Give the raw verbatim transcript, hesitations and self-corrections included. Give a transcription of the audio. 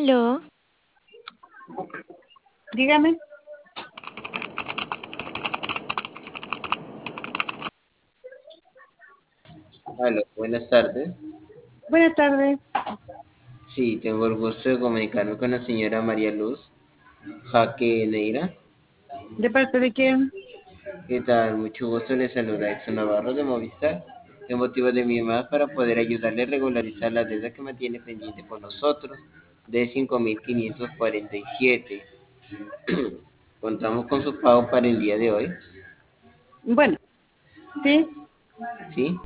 Aló, Dígame. Aló, buenas tardes. Buenas tardes. Sí, tengo el gusto de comunicarme con la señora María Luz Jaque Neira. ¿De parte de quién? ¿Qué tal? Mucho gusto, le saluda Edson Navarro de Movistar. El motivo de mi llamada es para poder ayudarle a regularizar la deuda que mantiene pendiente con nosotros de cinco mil quinientos cuarenta y siete. Contamos con su pago para el día de hoy, Bueno, sí. ¿sí?